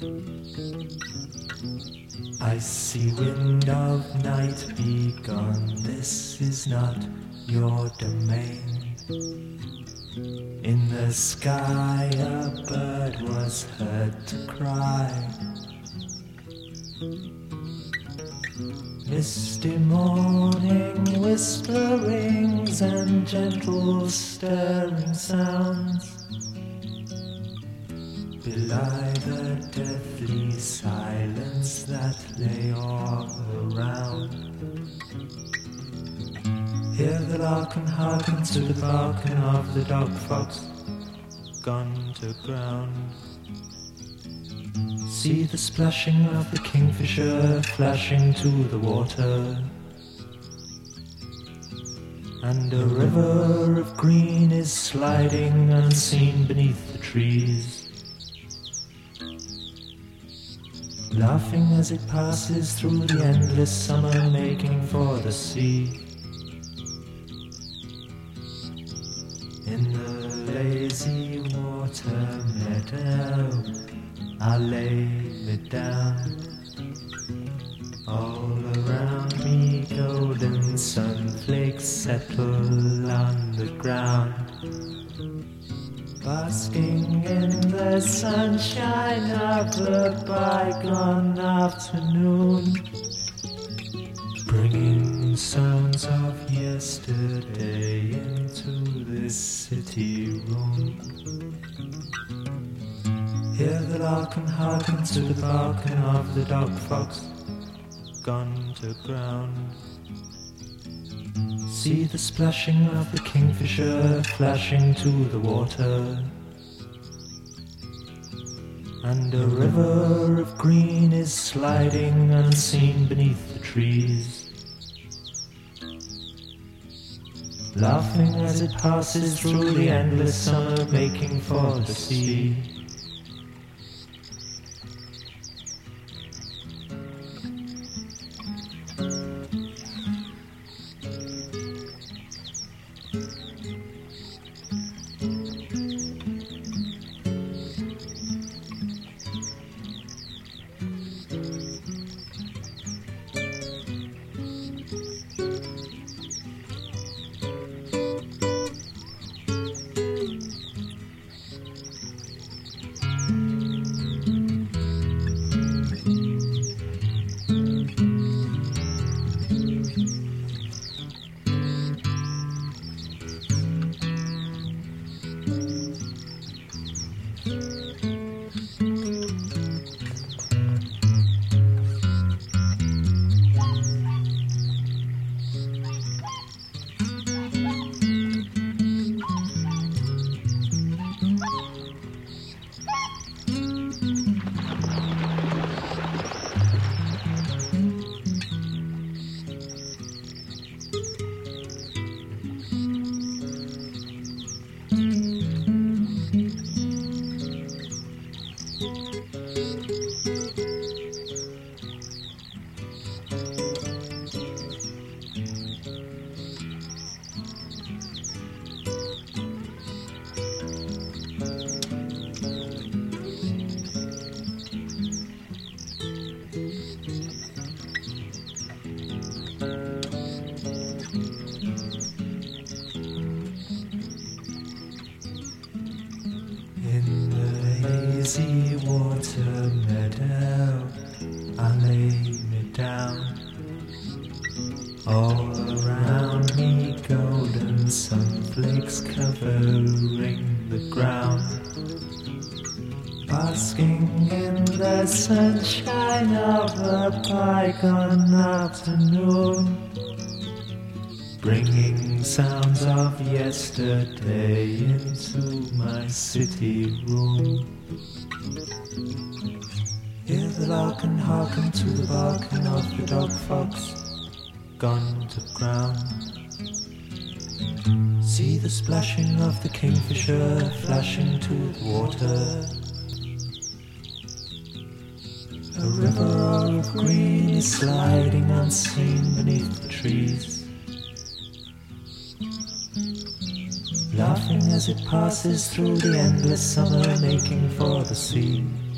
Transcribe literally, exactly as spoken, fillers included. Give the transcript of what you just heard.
Icy wind of night, be gone, this is not your domain. In the sky a bird was heard to cry. Misty morning whisperings and gentle stirring sounds belie the deathly silence that lay all around. Hear the lark and hearken to the barking of the dog fox gone to ground. See the splashing of the kingfisher flashing to the water, and a river of green is sliding unseen beneath the trees, laughing as it passes through the endless summer, making for the sea. In the lazy water meadow I lay me down. All around me golden sunflakes settle on the ground, basking in the sunshine of the bygone afternoon, bringing sounds of yesterday into this city room. Hear the lark and hearken to the barking of the dog fox gone to ground. See the splashing of the kingfisher flashing to the water, and a river of green is sliding unseen beneath the trees, laughing as it passes through the endless summer, making for the sea. Lazy water meadow I lay me down. All around me golden sunflakes covering the ground, basking in the sunshine of a bygone afternoon, bringing sounds of yesterday into my city room. Hear the lark and hearken to the barking of the dog fox gone to ground. See the splashing of the kingfisher flashing to the water. A river of green is sliding unseen beneath the trees, laughing as it passes through the endless summer, making for the sea.